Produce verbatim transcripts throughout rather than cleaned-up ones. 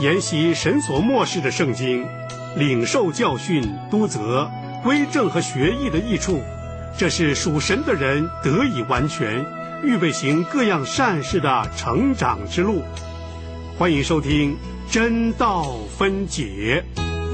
研习神所默示的圣经，领受教训、督责、归正和学艺的益处，这是属神的人得以完全，预备行各样善事的成长之路。欢迎收听真道分解。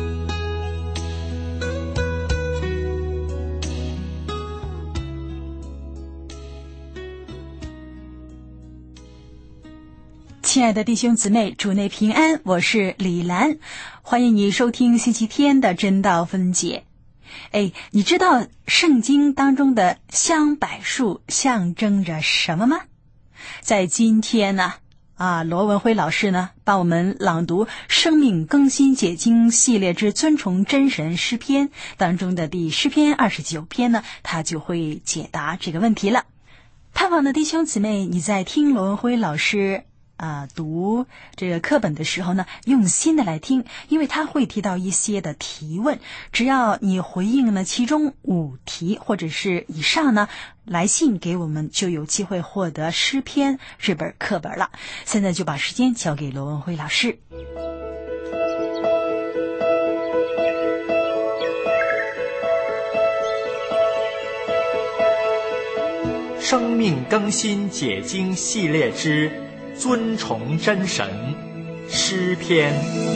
亲爱的弟兄姊妹，主内平安，我是李兰，欢迎你收听星期天的真道分解。哎，你知道圣经当中的香柏树象征着什么吗？在今天呢，啊，罗文辉老师呢，帮我们朗读《生命更新解经系列之尊崇真神诗篇》当中的第诗篇二十九篇呢，他就会解答这个问题了。盼望的弟兄姊妹，你在听罗文辉老师啊，读这个课本的时候呢，用心的来听，因为他会提到一些的提问，只要你回应了其中五题或者是以上呢，来信给我们，就有机会获得诗篇这本课本了。现在就把时间交给罗文辉老师。 生命更新解经系列之尊崇真神诗篇。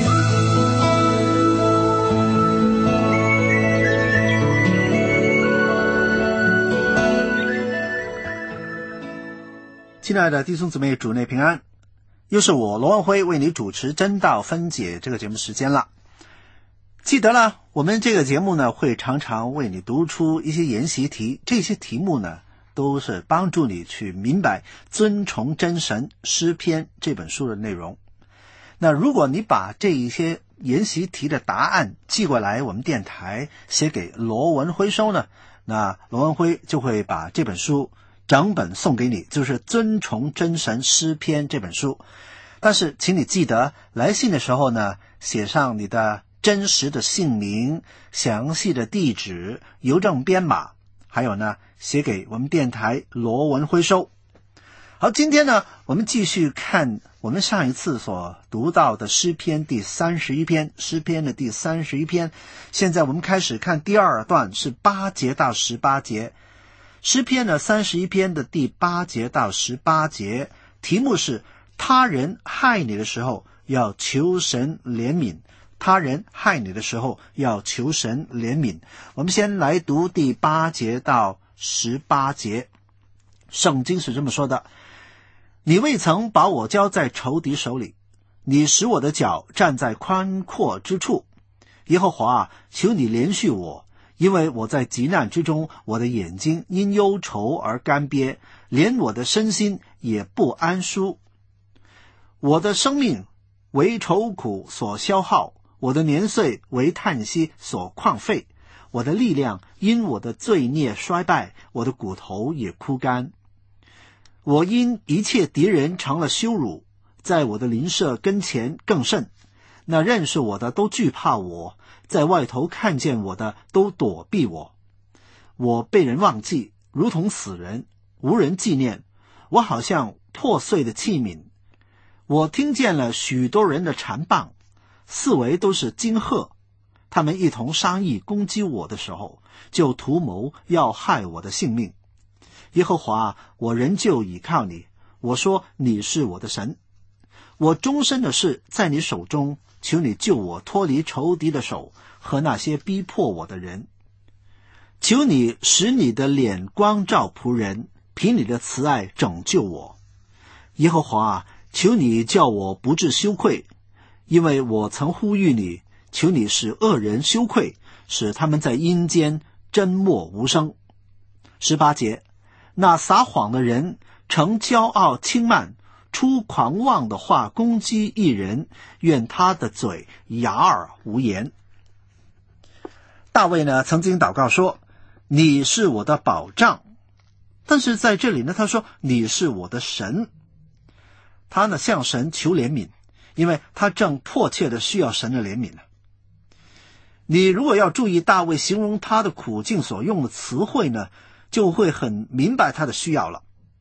亲爱的弟兄姊妹，主内平安，又是我罗文辉为你主持真道分解这个节目时间了。记得了，我们这个节目呢，会常常为你读出一些研习题，这些题目呢都是帮助你去明白尊崇真神诗篇这本书的内容。那如果你把这一些研习题的答案寄过来我们电台，写给罗文辉收呢，那罗文辉就会把这本书整本送给你，就是尊崇真神诗篇这本书。但是请你记得来信的时候呢，写上你的真实的姓名、详细的地址、邮政编码，还有呢写给我们电台罗文辉收。好，今天呢我们继续看我们上一次所读到的诗篇第三十一篇，诗篇的第三十一篇。现在我们开始看第二段，是八节到十八节。诗篇呢三十一篇的第八节到十八节，题目是他人害你的时候要求神怜悯，他人害你的时候要求神怜悯。我们先来读第八节到十八节。圣经是这么说的：你未曾把我交在仇敌手里，你使我的脚站在宽阔之处。耶和华啊，求你怜恤我，因为我在急难之中，我的眼睛因忧愁而干瘪，连我的身心也不安舒。我的生命为愁苦所消耗，我的年岁为叹息所旷废，我的力量因我的罪孽衰败，我的骨头也枯干。我因一切敌人尝了羞辱，在我的邻舍跟前更甚。那认识我的都惧怕我，在外头看见我的都躲避我。我被人忘记，如同死人，无人纪念。我好像破碎的器皿。我听见了许多人的缠棒，四围都是惊吓。他们一同商议攻击我的时候，就图谋要害我的性命。耶和华，我仍旧倚靠你，我说你是我的神。我终身的事在你手中，求你救我脱离仇敌的手和那些逼迫我的人。求你使你的脸光照仆人，凭你的慈爱拯救我。耶和华，求你叫我不致羞愧，因为我曾呼吁你，求你使恶人羞愧，使他们在阴间沉默无声。十八节，那撒谎的人乘骄傲轻慢，出狂妄的话攻击一人，愿他的嘴哑而无言。大卫呢曾经祷告说，你是我的保障，但是在这里呢他说你是我的神。他呢向神求怜悯，因为他正迫切的需要神的怜悯呢。你如果要注意大卫形容他的苦境所用的词汇呢，就会很明白他的需要了。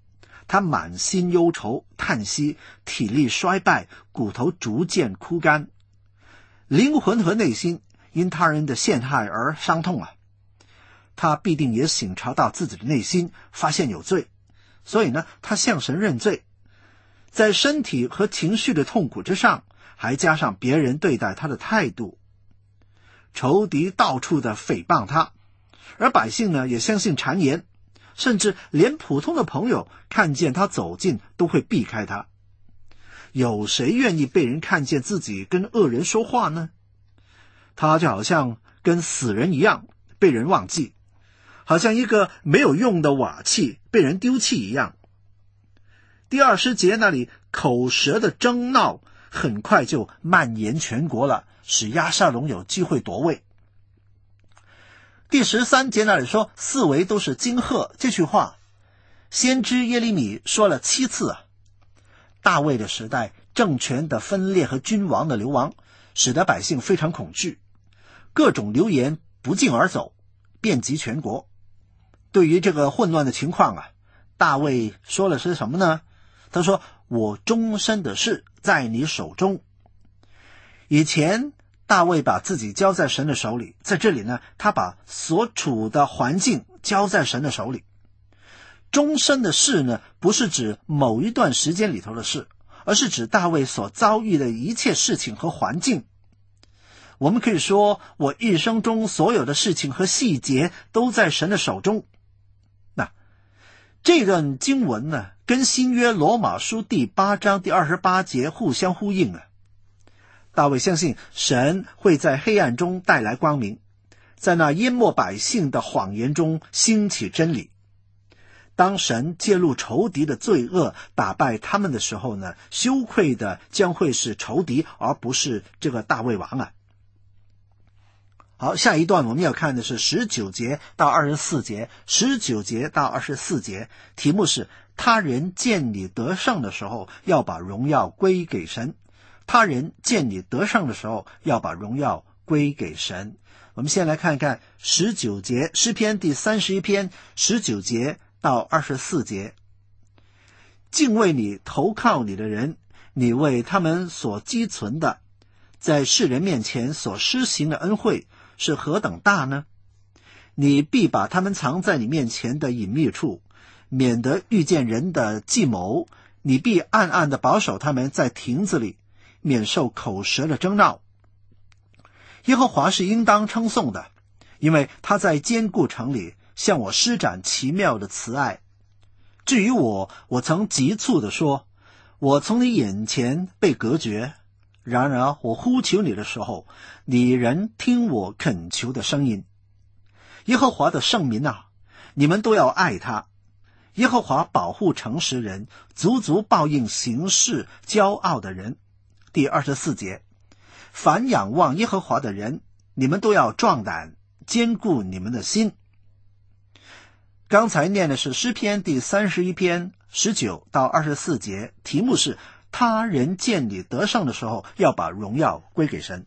他满心忧愁，叹息，体力衰败，骨头逐渐枯干，灵魂和内心因他人的陷害而伤痛啊。他必定也省察到自己的内心，发现有罪，所以呢，他向神认罪。在身体和情绪的痛苦之上，还加上别人对待他的态度。仇敌到处的诽谤他，而百姓呢也相信谗言，甚至连普通的朋友看见他走近都会避开他。有谁愿意被人看见自己跟恶人说话呢？他就好像跟死人一样被人忘记，好像一个没有用的瓦器被人丢弃一样。第二十节那里口舌的争闹很快就蔓延全国了，使押沙龙有机会夺位。第十三节那里说四围都是金鹤，这句话先知耶利米说了七次啊。大卫的时代，政权的分裂和君王的流亡使得百姓非常恐惧，各种流言不胫而走，遍及全国。对于这个混乱的情况啊，大卫说了是什么呢？他说，我终身的事在你手中。以前大卫把自己交在神的手里，在这里呢，他把所处的环境交在神的手里。终身的事呢，不是指某一段时间里头的事，而是指大卫所遭遇的一切事情和环境。我们可以说，我一生中所有的事情和细节都在神的手中。那这段经文呢，跟新约罗马书第八章第二十八节互相呼应啊。大卫相信神会在黑暗中带来光明，在那淹没百姓的谎言中兴起真理。当神揭露仇敌的罪恶，打败他们的时候呢，羞愧的将会是仇敌，而不是这个大卫王啊。好，下一段我们要看的是十九节到二十四节，十九节到二十四节，题目是他人见你得胜的时候，要把荣耀归给神。他人见你得胜的时候，要把荣耀归给神。我们先来看看十九节，诗篇第三十一篇十九节到二十四节。敬畏你投靠你的人，你为他们所积存的，在世人面前所施行的恩惠是何等大呢？你必把他们藏在你面前的隐秘处，免得遇见人的计谋。你必暗暗地保守他们在亭子里，免受口舌的争闹。耶和华是应当称颂的，因为他在坚固城里向我施展奇妙的慈爱。至于我，我曾急促地说，我从你眼前被隔绝，然而我呼求你的时候，你仍听我恳求的声音。耶和华的圣民啊，你们都要爱他。耶和华保护诚实人，足足报应行事骄傲的人。第二十四节，凡仰望耶和华的人，你们都要壮胆，坚固你们的心。刚才念的是诗篇第三十一篇十九到二十四节，题目是他人见你得胜的时候，要把荣耀归给神。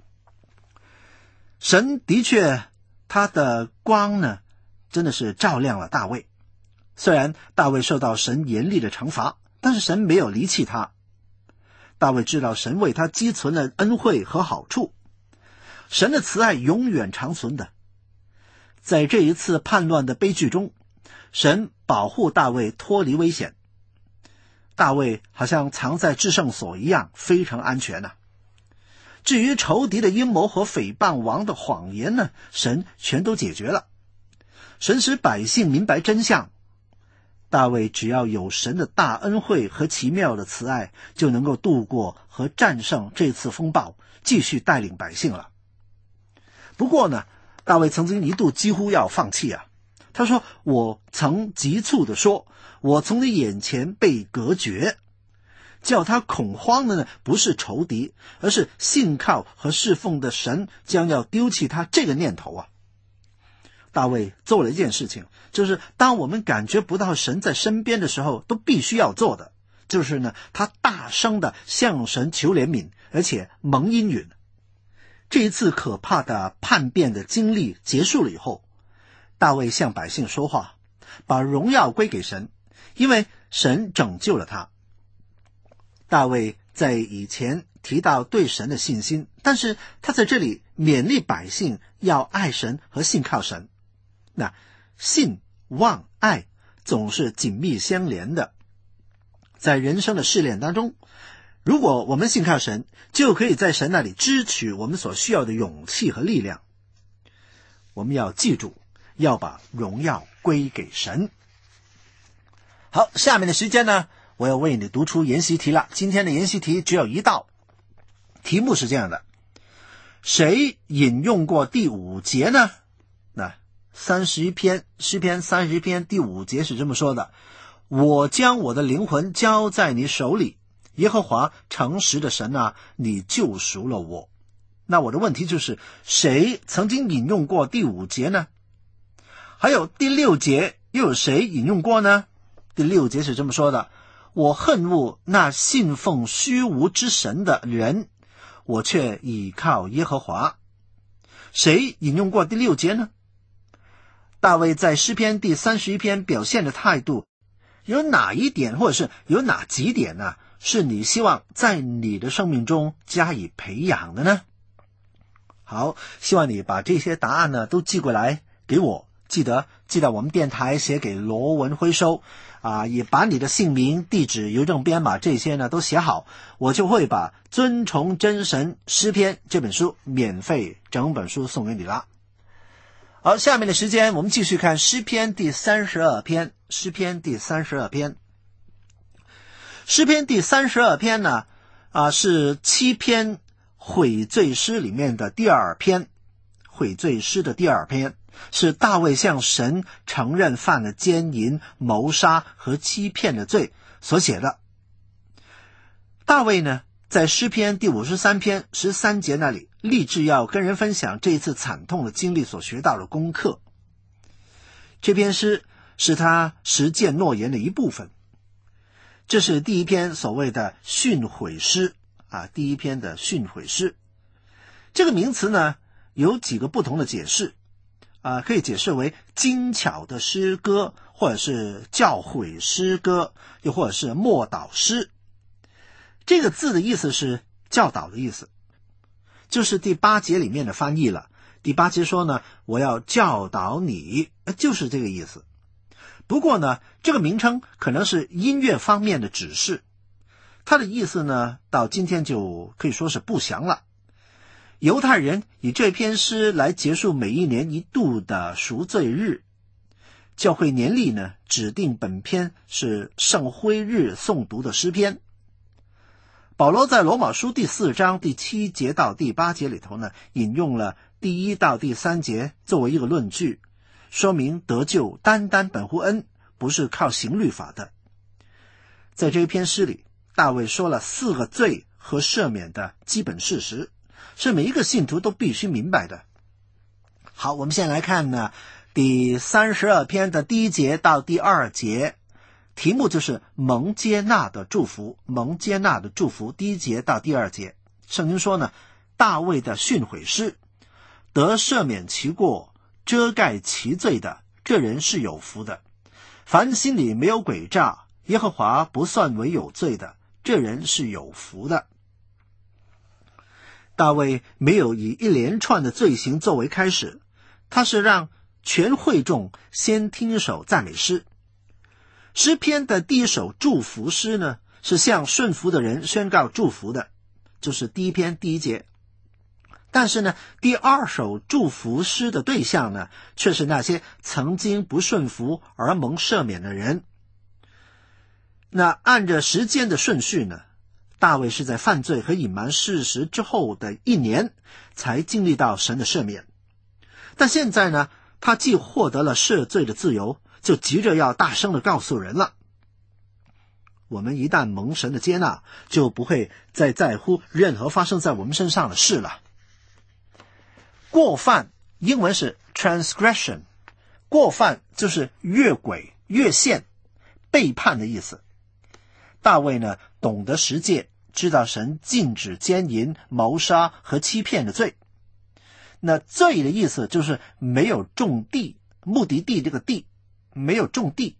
神的确，他的光呢，真的是照亮了大卫。虽然大卫受到神严厉的惩罚，但是神没有离弃他。大卫知道神为他积存了恩惠和好处，神的慈爱永远长存的。在这一次叛乱的悲剧中，神保护大卫脱离危险。大卫好像藏在至圣所一样，非常安全啊。至于仇敌的阴谋和诽谤王的谎言呢，神全都解决了。神使百姓明白真相。大卫只要有神的大恩惠和奇妙的慈爱，就能够度过和战胜这次风暴，继续带领百姓了。不过呢，大卫曾经一度几乎要放弃啊。他说，我曾急促地说，我从你眼前被隔绝。叫他恐慌的呢，不是仇敌，而是信靠和侍奉的神将要丢弃他这个念头啊。大卫做了一件事情，就是当我们感觉不到神在身边的时候，都必须要做的，就是呢，他大声的向神求怜悯，而且蒙应允。这一次可怕的叛变的经历结束了以后，大卫向百姓说话，把荣耀归给神，因为神拯救了他。大卫在以前提到对神的信心，但是他在这里勉励百姓要爱神和信靠神。那信、望、爱总是紧密相连的。在人生的试炼当中，如果我们信靠神，就可以在神那里支取我们所需要的勇气和力量。我们要记住，要把荣耀归给神。好，下面的时间呢，我要为你读出研习题了。今天的研习题只有一道，题目是这样的：谁引用过第五节呢？那三十一篇诗篇三十一篇第五节是这么说的：我将我的灵魂交在你手里，耶和华诚实的神啊，你救赎了我。那我的问题就是，谁曾经引用过第五节呢？还有第六节又有谁引用过呢？第六节是这么说的：我恨恶那信奉虚无之神的人，我却倚靠耶和华。谁引用过第六节呢？大卫在诗篇第三十一篇表现的态度，有哪一点或者是有哪几点呢，是你希望在你的生命中加以培养的呢？好，希望你把这些答案呢都寄过来给我，记得寄到我们电台，写给罗文辉收啊，也把你的姓名、地址、邮政编码这些呢都写好，我就会把《尊崇真神诗篇》这本书免费整本书送给你啦。好，下面的时间我们继续看诗篇第三十二篇。诗篇第三十二篇，诗篇第三十二篇呢，啊是七篇悔罪诗里面的第二篇，悔罪诗的第二篇，是大卫向神承认犯了奸淫、谋杀和欺骗的罪所写的。大卫呢，在诗篇第五十三篇十三节那里，立志要跟人分享这一次惨痛的经历所学到的功课。这篇诗是他实践诺言的一部分。这是第一篇所谓的训诲诗啊，第一篇的训诲诗。这个名词呢，有几个不同的解释啊，可以解释为精巧的诗歌，或者是教诲诗歌，又或者是默祷诗。这个字的意思是教导的意思，就是第八节里面的翻译了。第八节说呢，我要教导你，就是这个意思。不过呢，这个名称可能是音乐方面的指示，它的意思呢，到今天就可以说是不详了。犹太人以这篇诗来结束每一年一度的赎罪日，教会年历呢指定本篇是圣灰日诵读的诗篇。保罗在罗马书第四章第七节到第八节里头呢，引用了第一到第三节作为一个论据，说明得救单单本乎恩，不是靠行律法的。在这一篇诗里，大卫说了四个罪和赦免的基本事实，是每一个信徒都必须明白的。好，我们先来看呢第三十二篇的第一节到第二节，题目就是蒙接纳的祝福，蒙接纳的祝福，第一节到第二节。圣经说呢，大卫的训诲诗，得赦免其过，遮盖其罪的，这人是有福的。凡心里没有诡诈，耶和华不算为有罪的，这人是有福的。大卫没有以一连串的罪行作为开始，他是让全会众先听一首赞美诗。诗篇的第一首祝福诗呢，是向顺服的人宣告祝福的，就是第一篇第一节。但是呢，第二首祝福诗的对象呢，却是那些曾经不顺服而蒙赦免的人。那按着时间的顺序呢，大卫是在犯罪和隐瞒事实之后的一年才经历到神的赦免。但现在呢，他既获得了赦罪的自由，就急着要大声的告诉人了。我们一旦蒙神的接纳，就不会再在乎任何发生在我们身上的事了。过犯英文是 transgression， 过犯就是越轨、越线、背叛的意思。大卫呢，懂得十诫，知道神禁止奸淫、谋杀和欺骗的罪。那罪的意思就是没有种地，目的地这个地没有种地，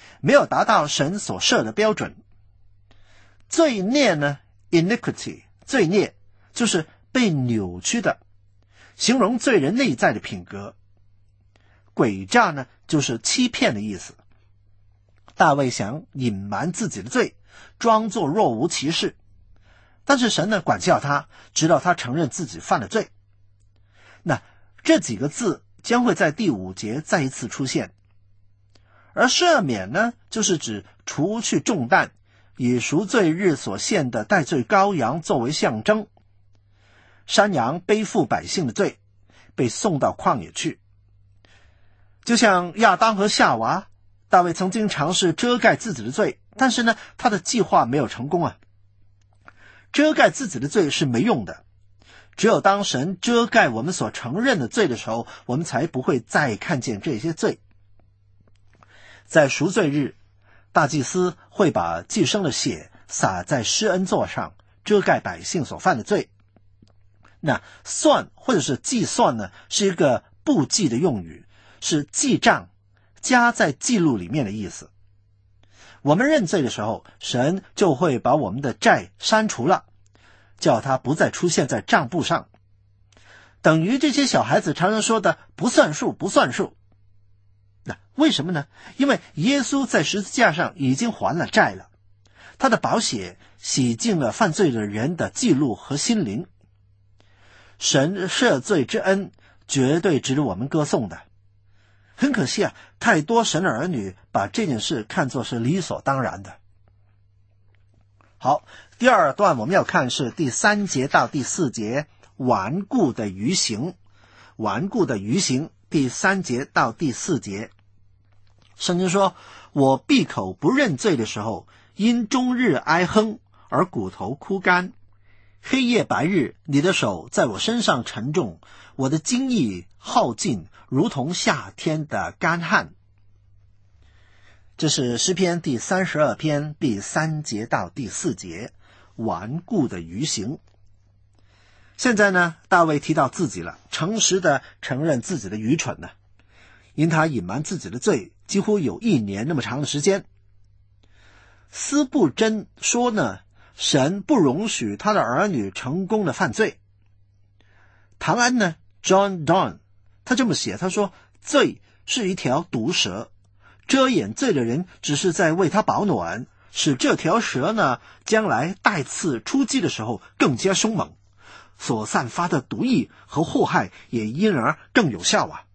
没有达到神所设的标准。罪孽呢 iniquity 罪孽就是被扭曲的，形容罪人内在的品格。诡诈呢就是欺骗的意思。大卫想隐瞒自己的罪，装作若无其事，但是神呢管教他，直到他承认自己犯了罪。那这几个字将会在第五节再一次出现。而赦免呢，就是指除去重担，以赎罪日所献的代罪羔羊作为象征。山羊背负百姓的罪，被送到旷野去。就像亚当和夏娃，大卫曾经尝试遮盖自己的罪，但是呢，他的计划没有成功啊。遮盖自己的罪是没用的，只有当神遮盖我们所承认的罪的时候，我们才不会再看见这些罪。在赎罪日，大祭司会把祭牲的血洒在施恩座上，遮盖百姓所犯的罪。那算或者是计算呢，是一个簿记的用语，是记账加在记录里面的意思。我们认罪的时候，神就会把我们的债删除了，叫它不再出现在账簿上，等于这些小孩子常常说的不算数不算数。那为什么呢？因为耶稣在十字架上已经还了债了，他的宝血洗净了犯罪的人的记录和心灵。神赦罪之恩绝对值得我们歌颂的。很可惜啊，太多神的儿女把这件事看作是理所当然的。好，第二段我们要看是第三节到第四节，顽固的余刑。顽固的余刑，第三节到第四节。圣经说，我闭口不认罪的时候，因终日哀哼而骨头枯干。黑夜白日，你的手在我身上沉重，我的精意耗尽，如同夏天的干旱。这是诗篇第三十二篇第三节到第四节，顽固的余刑。现在呢，大卫提到自己了，诚实的承认自己的愚蠢呢，因他隐瞒自己的罪，几乎有一年那么长的时间。司布真说呢，神不容许他的儿女成功的犯罪。唐安呢 John Donne 他这么写，他说，罪是一条毒蛇，遮掩罪的人只是在为他保暖，使这条蛇呢将来带刺出击的时候更加凶猛，所散发的毒液和祸害也因而更有效啊。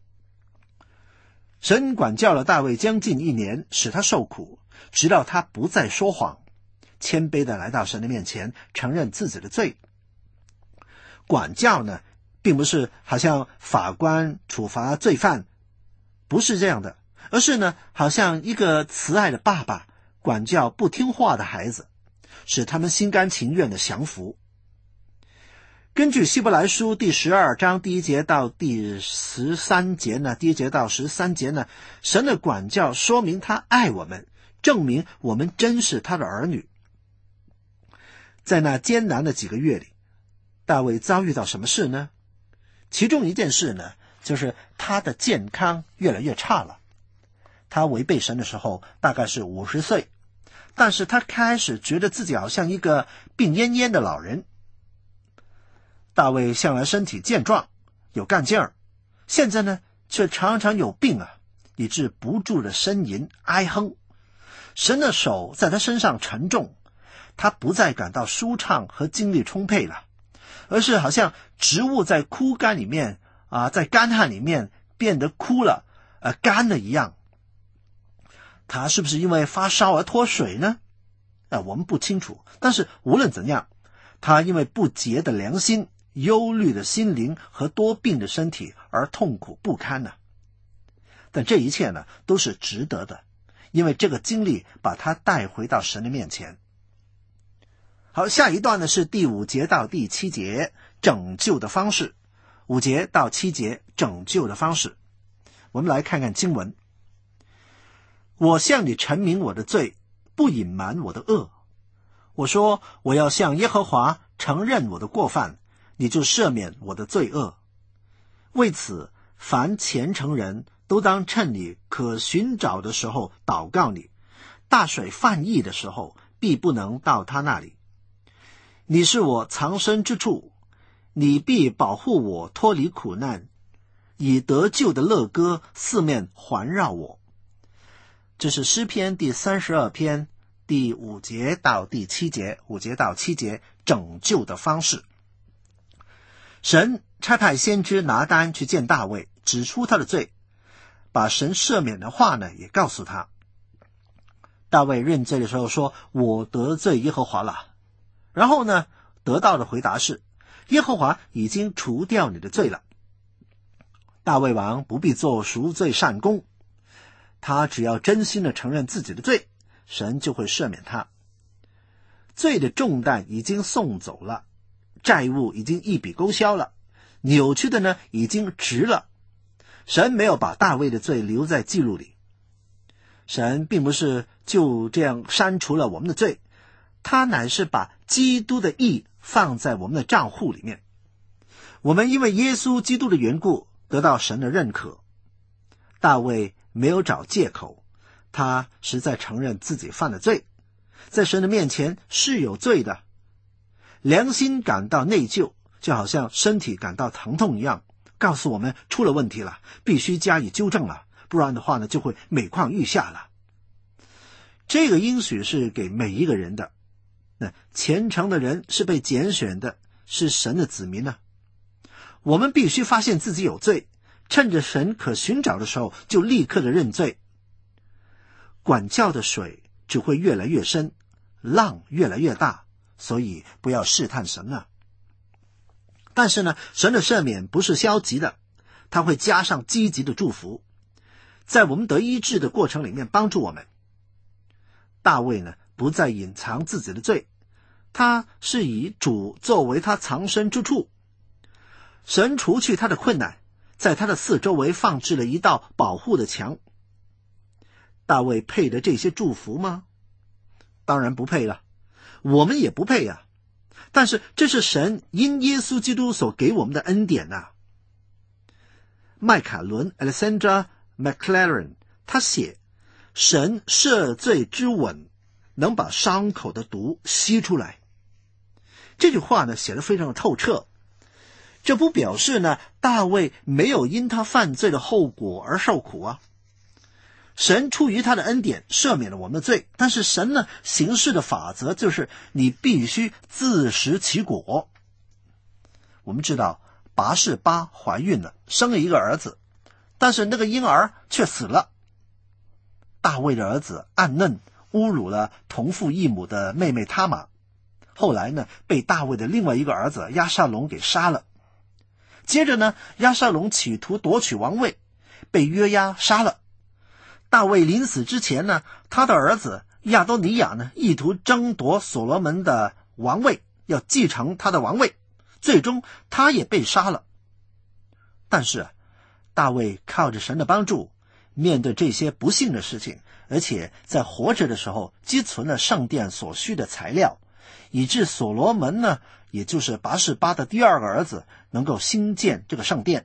神管教了大卫将近一年，使他受苦，直到他不再说谎，谦卑的来到神的面前，承认自己的罪。管教呢，并不是好像法官处罚罪犯，不是这样的，而是呢，好像一个慈爱的爸爸管教不听话的孩子，使他们心甘情愿的降服。根据希伯来书第十二章第一节到第十三节呢，第一节到十三节呢，神的管教说明他爱我们，证明我们真是他的儿女。在那艰难的几个月里，大卫遭遇到什么事呢？其中一件事呢，就是他的健康越来越差了。他违背神的时候大概是五十岁，但是他开始觉得自己好像一个病恹恹的老人。大卫向来身体健壮，有干劲儿，现在呢却常常有病啊，以致不住的呻吟哀哼。神的手在他身上沉重，他不再感到舒畅和精力充沛了，而是好像植物在枯干里面啊，在干旱里面变得枯了，呃，干了一样。他是不是因为发烧而脱水呢？啊，我们不清楚。但是无论怎样，他因为不洁的良心、忧虑的心灵和多病的身体而痛苦不堪呢、啊。但这一切呢，都是值得的，因为这个经历把他带回到神的面前。好，下一段呢是第五节到第七节，拯救的方式。五节到七节，拯救的方式。我们来看看经文。我向你陈明我的罪，不隐瞒我的恶。我说，我要向耶和华承认我的过犯，你就赦免我的罪恶。为此，凡虔诚人都当趁你可寻找的时候祷告你，大水泛溢的时候，必不能到他那里。你是我藏身之处，你必保护我脱离苦难，以得救的乐歌四面环绕我。这是诗篇第三十二篇第五节到第七节，五节到七节拯救的方式。神差派先知拿单去见大卫，指出他的罪，把神赦免的话呢也告诉他。大卫认罪的时候说，我得罪耶和华了。然后呢，得到的回答是，耶和华已经除掉你的罪了。大卫王不必做赎罪善功，他只要真心的承认自己的罪，神就会赦免他。罪的重担已经送走了，债务已经一笔勾销了，扭曲的呢已经直了。神没有把大卫的罪留在记录里，神并不是就这样删除了我们的罪，他乃是把基督的义放在我们的账户里面。我们因为耶稣基督的缘故得到神的认可。大卫没有找借口，他实在承认自己犯了罪，在神的面前是有罪的。良心感到内疚，就好像身体感到疼痛一样，告诉我们出了问题了，必须加以纠正了，不然的话呢，就会每况愈下了。这个应许是给每一个人的。那虔诚的人是被拣选的，是神的子民呢。我们必须发现自己有罪，趁着神可寻找的时候，就立刻的认罪。管教的水只会越来越深，浪越来越大，所以不要试探神了。但是呢，神的赦免不是消极的，他会加上积极的祝福，在我们得医治的过程里面帮助我们。大卫呢，不再隐藏自己的罪，他是以主作为他藏身之处。神除去他的困难，在他的四周围放置了一道保护的墙。大卫配得这些祝福吗？当然不配了，我们也不配呀、啊。但是这是神因耶稣基督所给我们的恩典啊。麦卡伦 Alexandra McLaren 他写，神赦罪之吻能把伤口的毒吸出来。这句话呢写得非常的透彻。这不表示呢大卫没有因他犯罪的后果而受苦啊。神出于他的恩典赦免了我们的罪，但是神呢行事的法则就是你必须自食其果。我们知道拔示巴怀孕了，生了一个儿子，但是那个婴儿却死了。大卫的儿子暗嫩侮辱了同父异母的妹妹他玛，后来呢被大卫的另外一个儿子押沙龙给杀了。接着呢押沙龙企图夺取王位，被约押杀了。大卫临死之前呢，他的儿子亚多尼亚呢意图争夺所罗门的王位，要继承他的王位，最终他也被杀了。但是大卫靠着神的帮助，面对这些不幸的事情，而且在活着的时候积存了圣殿所需的材料，以致所罗门呢，也就是拔示巴的第二个儿子，能够兴建这个圣殿。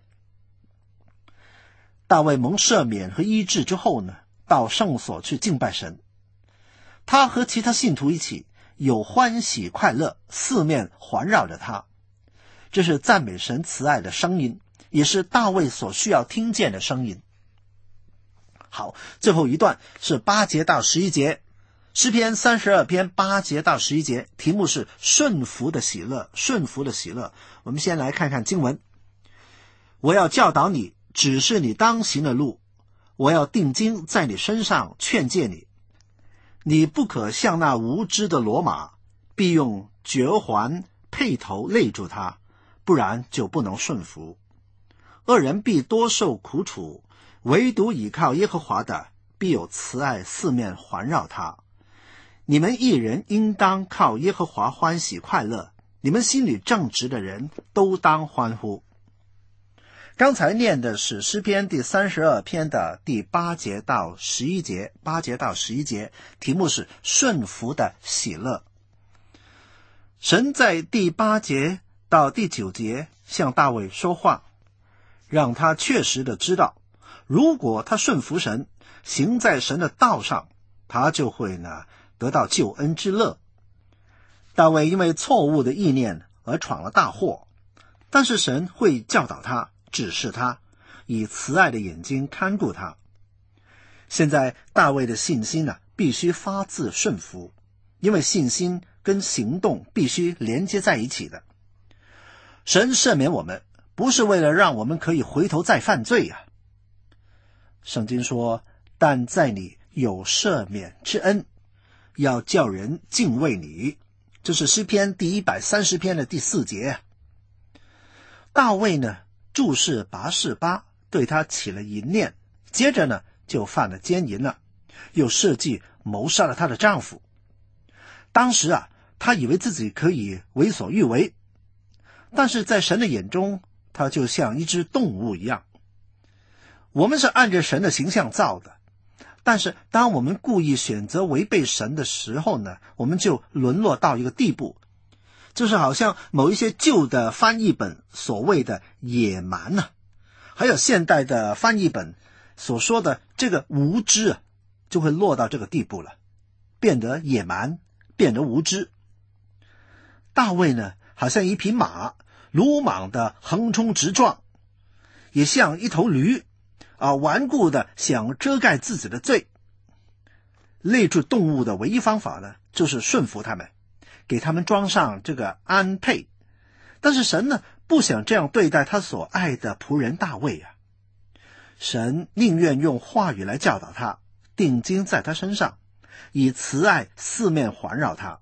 大卫蒙赦免和医治之后呢，到圣所去敬拜神。他和其他信徒一起有欢喜快乐，四面环绕着他。这是赞美神慈爱的声音，也是大卫所需要听见的声音。好，最后一段是八节到十一节，诗篇三十二篇八节到十一节，题目是顺服的喜乐，顺服的喜乐。我们先来看看经文。我要教导你，指示你当行的路，我要定睛在你身上劝诫你。你不可像那无知的骡马，必用嚼环辔头勒住它，不然就不能顺服。恶人必多受苦楚，唯独倚靠耶和华的，必有慈爱四面环绕他。你们一人应当靠耶和华欢喜快乐，你们心里正直的人都当欢呼。刚才念的是诗篇第三十二篇的第八节到十一节，八节到十一节，题目是顺服的喜乐。神在第八节到第九节向大卫说话，让他确实的知道， 如果他顺服神，行在神的道上，他就会呢得到救恩之乐。大卫因为错误的意念而闯了大祸，但是神会教导他，指示他，以慈爱的眼睛看顾他。现在大卫的信心呢，必须发自顺服，因为信心跟行动必须连接在一起的。神赦免我们，不是为了让我们可以回头再犯罪啊。圣经说，但在你有赦免之恩，要叫人敬畏你。这是诗篇第一百三十篇的第四节。大卫呢，注视拔示巴，对他起了淫念，接着呢就犯了奸淫了，又设计谋杀了她的丈夫。当时啊，她以为自己可以为所欲为，但是在神的眼中，她就像一只动物一样。我们是按着神的形象造的，但是当我们故意选择违背神的时候呢，我们就沦落到一个地步，就是好像某一些旧的翻译本所谓的野蛮啊，还有现代的翻译本所说的这个无知啊，就会落到这个地步了，变得野蛮，变得无知。大卫呢，好像一匹马，鲁莽的横冲直撞，也像一头驴啊，顽固的想遮盖自己的罪。类住动物的唯一方法呢，就是顺服他们，给他们装上这个安配。但是神呢，不想这样对待他所爱的仆人大卫啊。神宁愿用话语来教导他，定睛在他身上，以慈爱四面环绕他。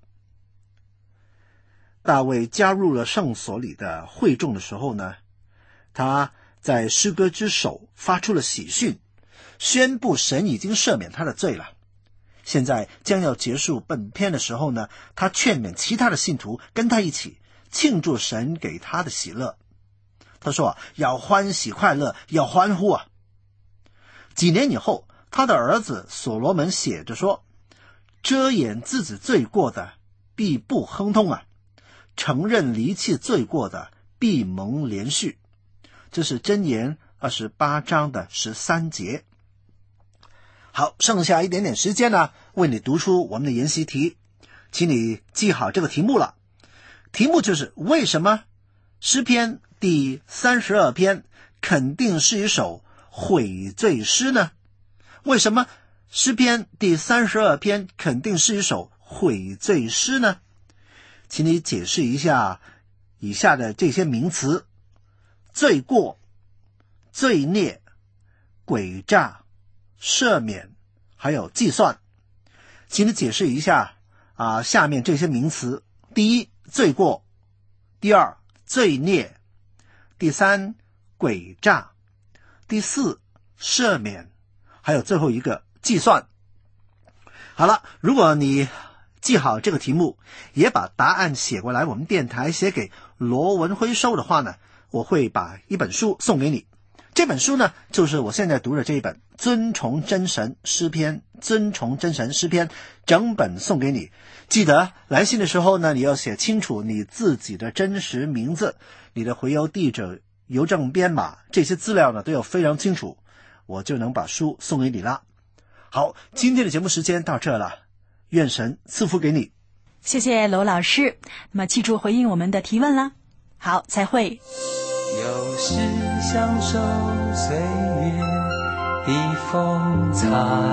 大卫加入了圣所里的会众的时候呢，他在诗歌之首发出了喜讯，宣布神已经赦免他的罪了。现在将要结束本篇的时候呢，他劝勉其他的信徒跟他一起庆祝神给他的喜乐。他说要欢喜快乐，要欢呼啊。几年以后，他的儿子所罗门写着说，遮掩自己罪过的必不亨通啊，承认离弃罪过的必蒙连续。这是箴言二十八章的十三节。好，剩下一点点时间呢，为你读出我们的研习题，请你记好这个题目了。题目就是为什么诗篇第三十二篇肯定是一首悔罪诗呢？为什么诗篇第三十二篇肯定是一首悔罪诗呢？请你解释一下以下的这些名词：罪过、罪孽、诡诈、赦免，还有计算。请你解释一下啊，下面这些名词：第一，罪过；第二，罪孽；第三，诡诈；第四，赦免；还有最后一个，计算。好了，如果你记好这个题目，也把答案写过来，我们电台写给罗文辉收的话呢，我会把一本书送给你。这本书呢，就是我现在读的这一本《尊崇真神诗篇》，尊崇真神诗篇整本送给你。记得来信的时候呢，你要写清楚你自己的真实名字、你的回邮地址、邮政编码，这些资料呢都要非常清楚，我就能把书送给你了。好，今天的节目时间到这了，愿神赐福给你。 谢谢罗老师，那么记住回应我们的提问啦。好，再会。 有时享受岁月的风采，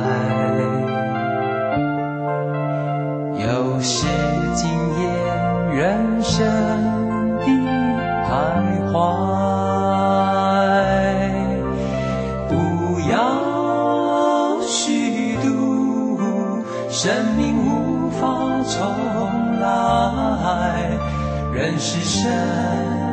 有时惊艳人生的徘徊。不要虚度，生命无法重来，人是神